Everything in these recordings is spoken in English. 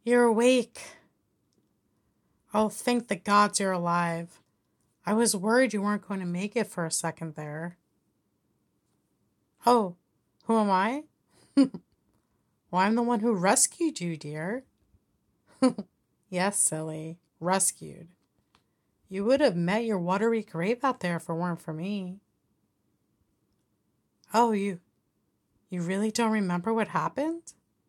You're awake. Oh, thank the gods you're alive. I was worried you weren't going to make it for a second there. Oh, who am I? Well, I'm the one who rescued you, dear. Yes, silly. Rescued. You would have met your watery grave out there if it weren't for me. Oh, you really don't remember what happened?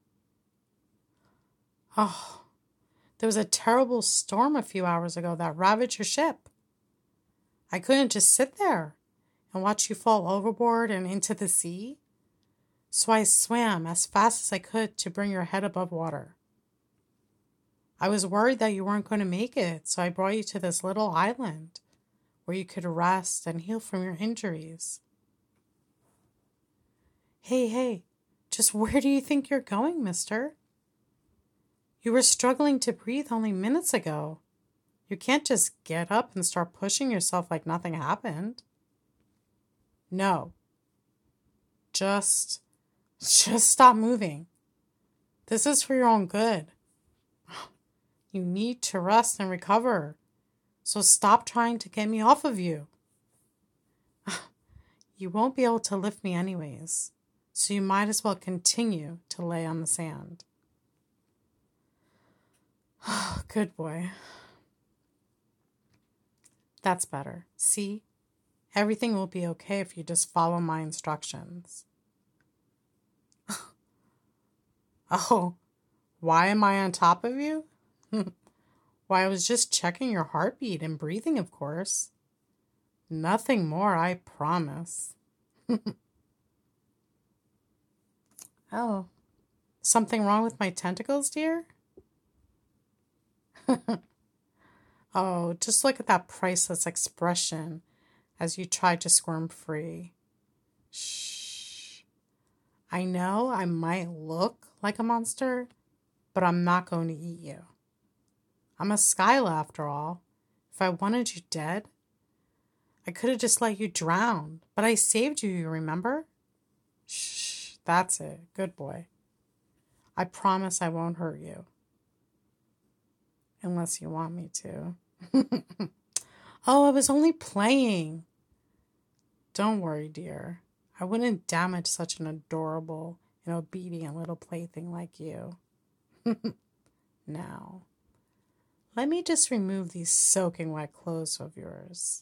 Oh, there was a terrible storm a few hours ago that ravaged your ship. I couldn't just sit there and watch you fall overboard and into the sea. So I swam as fast as I could to bring your head above water. I was worried that you weren't going to make it, so I brought you to this little island where you could rest and heal from your injuries. Hey, just where do you think you're going, mister? You were struggling to breathe only minutes ago. You can't just get up and start pushing yourself like nothing happened. No. Just stop moving. This is for your own good. You need to rest and recover. So stop trying to get me off of you. You won't be able to lift me anyways. So you might as well continue to lay on the sand. Good boy. That's better. See? Everything will be okay if you just follow my instructions. Oh, why am I on top of you? Why, I was just checking your heartbeat and breathing, of course. Nothing more, I promise. Oh, something wrong with my tentacles, dear? Oh, just look at that priceless expression as you try to squirm free. Shh. I know I might look like a monster, but I'm not going to eat you. I'm a Skyla after all. If I wanted you dead, I could have just let you drown, but I saved you, you remember? Shh, that's it. Good boy. I promise I won't hurt you. Unless you want me to. Oh, I was only playing. Don't worry, dear. I wouldn't damage such an adorable and obedient little plaything like you. Now, let me just remove these soaking wet clothes of yours.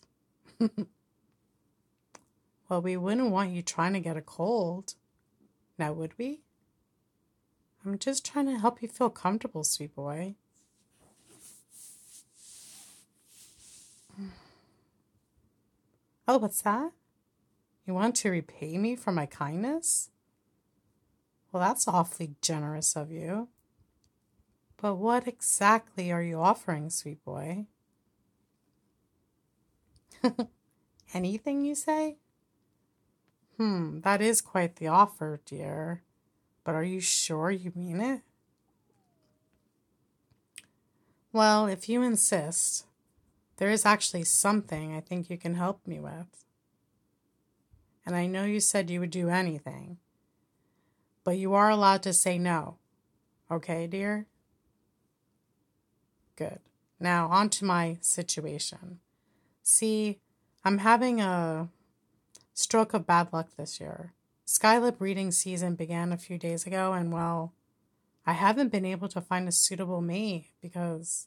Well, we wouldn't want you trying to get a cold. Now, would we? I'm just trying to help you feel comfortable, sweet boy. Oh, what's that? You want to repay me for my kindness? Well, that's awfully generous of you. But what exactly are you offering, sweet boy? Anything, you say? That is quite the offer, dear. But are you sure you mean it? Well, if you insist, there is actually something I think you can help me with. And I know you said you would do anything, but you are allowed to say no. Okay, dear? Good. Now, on to my situation. See, I'm having a stroke of bad luck this year. Skyla breeding season began a few days ago, and well, I haven't been able to find a suitable mate because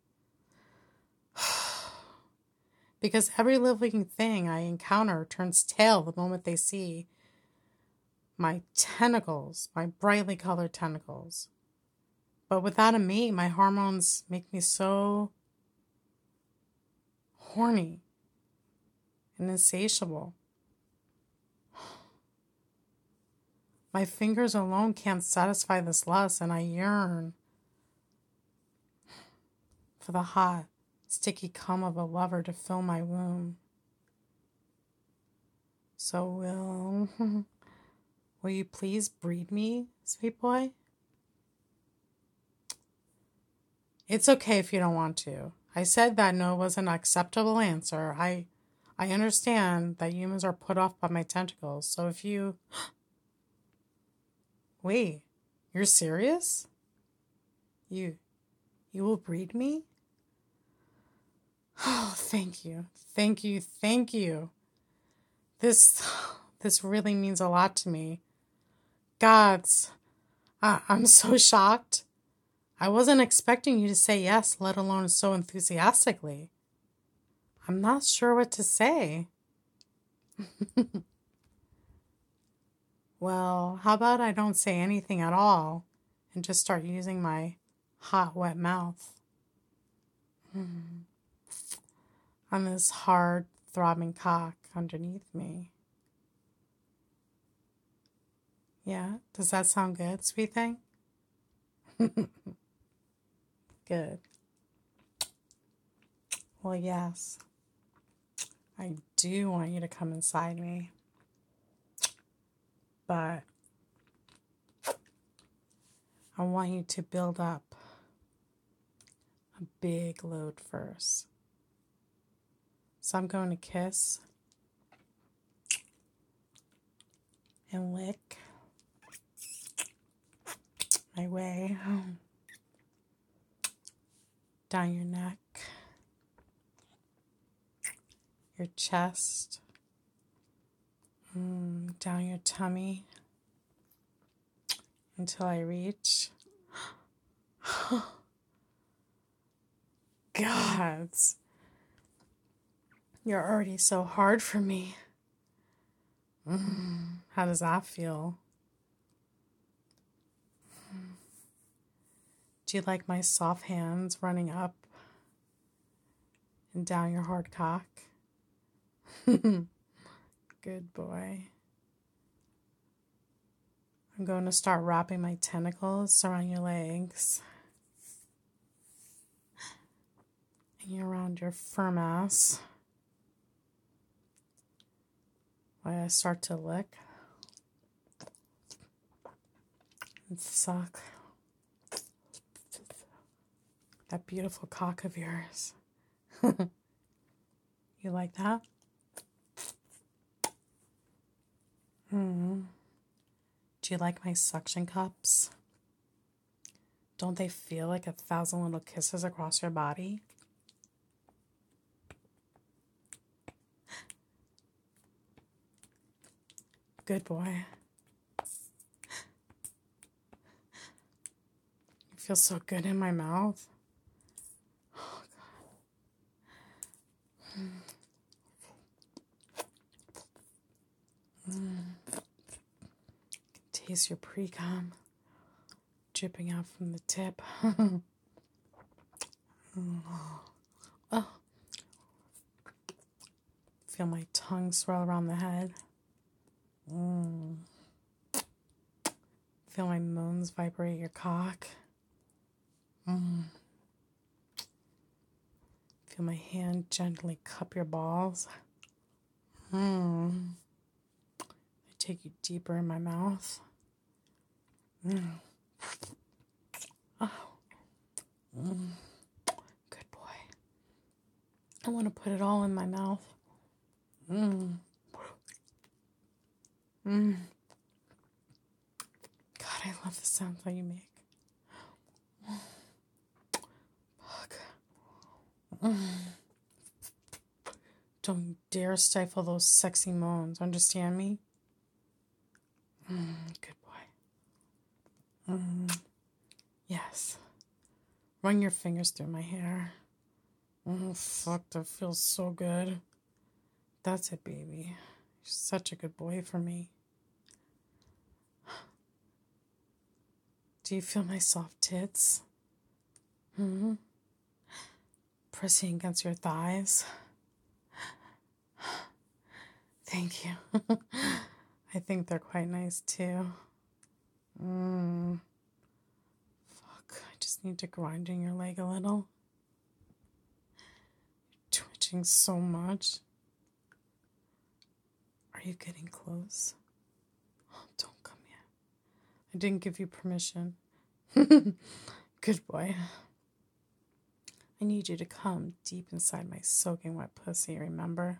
every living thing I encounter turns tail the moment they see my tentacles, my brightly colored tentacles. But without a mate, my hormones make me so horny and insatiable. My fingers alone can't satisfy this lust, and I yearn for the hot, sticky cum of a lover to fill my womb. So will you please breed me, sweet boy? It's okay if you don't want to. I said that no was an acceptable answer. I understand that humans are put off by my tentacles, so if you... Wait, you're serious? You you will breed me? Oh, thank you. Thank you. Thank you. This this really means a lot to me. Gods, I'm so shocked. I wasn't expecting you to say yes, let alone so enthusiastically. I'm not sure what to say. Well, how about I don't say anything at all and just start using my hot, wet mouth on this hard, throbbing cock underneath me? Yeah, does that sound good, sweet thing? Good. Well, yes, I do want you to come inside me, but I want you to build up a big load first. So I'm going to kiss and lick my way down your neck, your chest, down your tummy until I reach. Gods, you're already so hard for me. How does that feel? Do you like my soft hands running up and down your hard cock? Good boy. I'm going to start wrapping my tentacles around your legs and around your firm ass while I start to lick and suck that beautiful cock of yours. You like that? Do you like my suction cups? Don't they feel like 1,000 little kisses across your body? Good boy. It feels so good in my mouth. Oh, God. Taste your pre-com dripping out from the tip. Oh. Feel my tongue swirl around the head. Feel my moans vibrate your cock. Feel my hand gently cup your balls. I take you deeper in my mouth. Oh. Good boy. I want to put it all in my mouth. God, I love the sounds that you make. Fuck. Don't dare stifle those sexy moans. Understand me? Good boy. Yes. Run your fingers through my hair. Oh, fuck, that feels so good. That's it, baby. You're such a good boy for me. Do you feel my soft tits? Pressing against your thighs? Thank you. I think they're quite nice too. Fuck, I just need to grind in your leg a little. You're twitching so much. Are you getting close? Oh, don't come yet. I didn't give you permission. Good boy. I need you to come deep inside my soaking wet pussy, remember?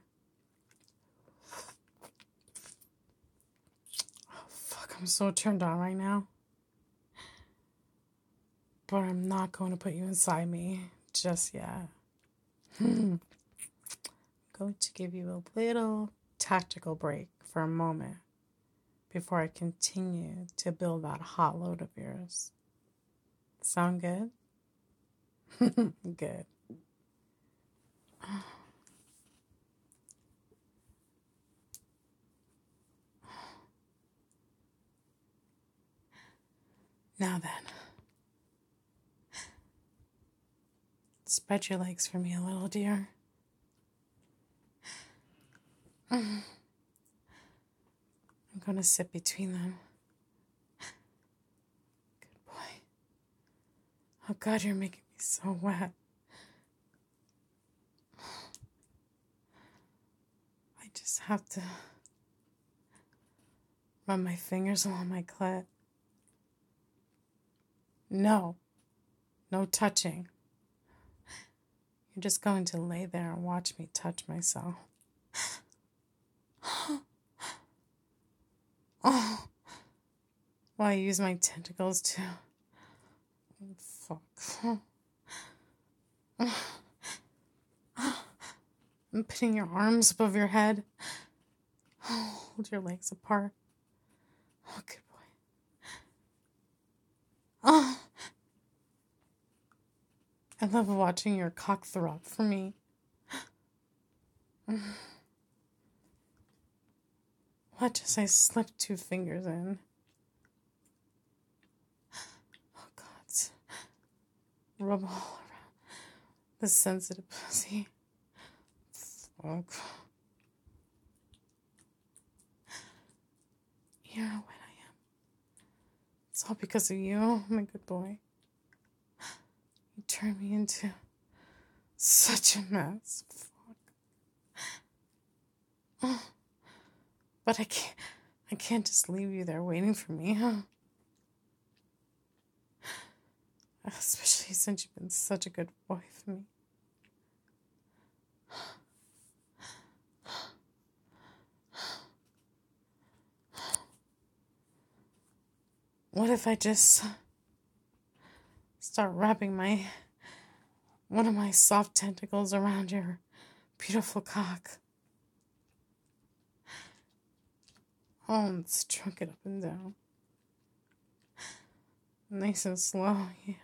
Oh, fuck, I'm so turned on right now. but I'm not going to put you inside me just yet. I'm going to give you a little tactical break for a moment before I continue to build that hot load of yours. Sound good? Good. Now then, spread your legs for me a little, dear. I'm going to sit between them. Good boy. Oh God, you're making me so wet. I just have to run my fingers along my clit. No touching. You're just going to lay there and watch me touch myself. Oh, well, I use my tentacles to... Oh, fuck. I'm putting your arms above your head. Hold your legs apart. Oh, good boy. Oh, I love watching your cock throb for me. Watch as I slip 2 fingers in. Oh, God. Rub all around the sensitive pussy. Fuck. You know what I am. It's all because of you, my good boy. You turned me into such a mess. Fuck. Oh. But I can't just leave you there waiting for me, huh? Especially since you've been such a good boy for me. What if I just start wrapping one of my soft tentacles around your beautiful cock? Oh, and stroke it up and down. Nice and slow, yeah.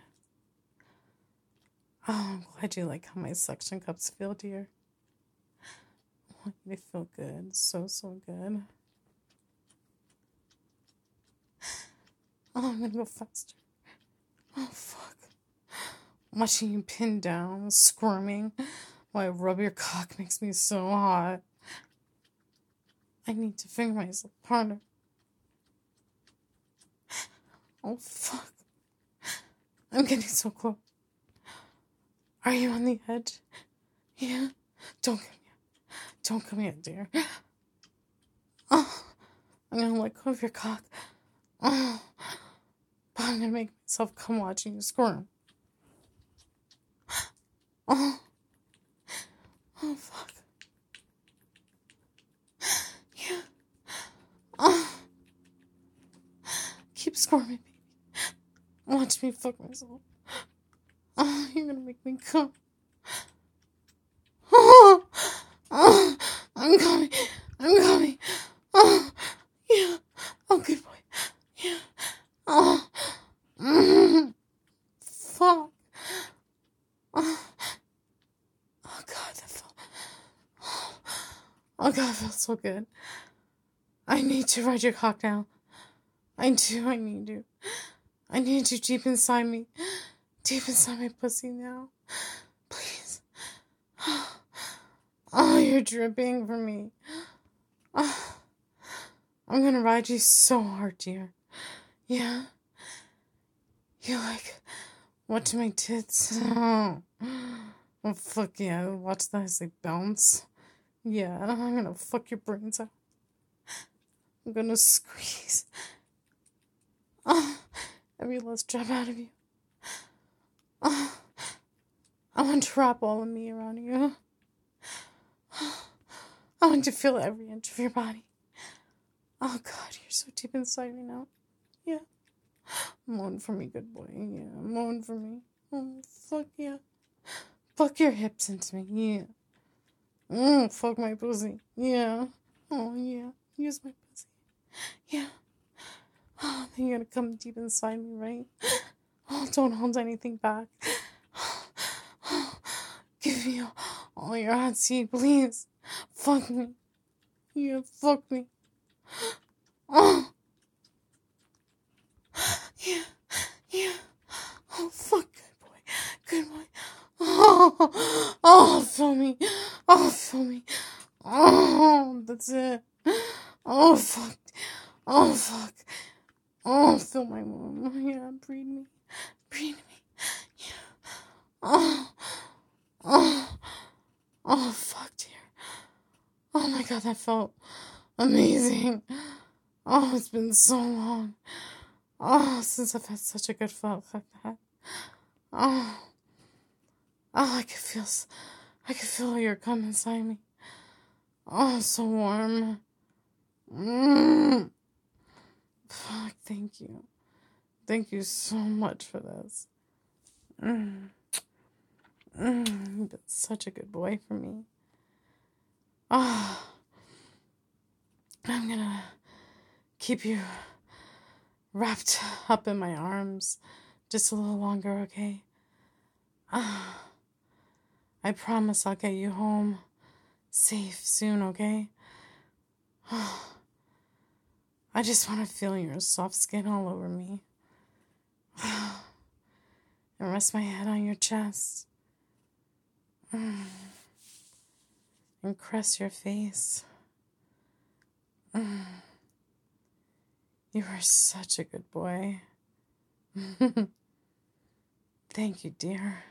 Oh, I'm glad you like how my suction cups feel, dear. Oh, they feel good. So good. Oh, I'm gonna go faster. Oh, fuck. Watching you pin down, squirming while I rub your cock makes me so hot. I need to finger myself harder. Oh, fuck. I'm getting so close. Are you on the edge? Yeah? Don't come yet. Don't come yet, dear. Oh, I'm gonna let go of your cock. Oh, but I'm gonna make myself come watching you squirm. Oh, fuck. Yeah. Oh, keep squirming, baby. Watch me fuck myself. Oh, you're gonna make me come. Oh, I'm coming. Oh, yeah. Oh, good boy. Yeah. Oh, fuck. Oh, God, that felt... Oh, God, it felt so good. I need to ride your cock now. I need you. I need you deep inside me. Deep inside my pussy now. Please. Oh, you're dripping for me. Oh, I'm gonna ride you so hard, dear. Yeah? You like watching my tits? Oh, fuck yeah. Watch that as they bounce. Yeah, I'm gonna fuck your brains out. I'm gonna squeeze every last drop out of you. I want to wrap all of me around you. I want to feel every inch of your body. Oh, God, you're so deep inside me now. Yeah. Moan for me, good boy. Yeah, moan for me. Oh, fuck yeah. Fuck your hips into me. Yeah. Fuck my pussy. Yeah. Oh, yeah. Use my pussy. Yeah. Oh, then you're gonna come deep inside me, right? Oh, don't hold anything back. Give me all your hot seed, please. Fuck me. Yeah, fuck me. Oh, yeah, yeah. Oh, fuck, good boy. Good boy. Oh, feel me. Oh, feel me. Oh, that's it. Oh, fuck. Oh, fuck. Oh, feel my mom. Yeah, breathe me. Breathe me. Yeah. Oh, oh, fuck, dear. Oh my god, that felt amazing. Oh, it's been so long. Oh, since I've had such a good fuck like that. Oh, oh, I could feel your cum inside me. Oh, so warm. Fuck, thank you. Thank you so much for this. You've been such a good boy for me. Oh, I'm gonna keep you wrapped up in my arms just a little longer, okay? I promise I'll get you home safe soon, okay? I just want to feel your soft skin all over me. And rest my head on your chest. And caress your face. You are such a good boy. Thank you, dear.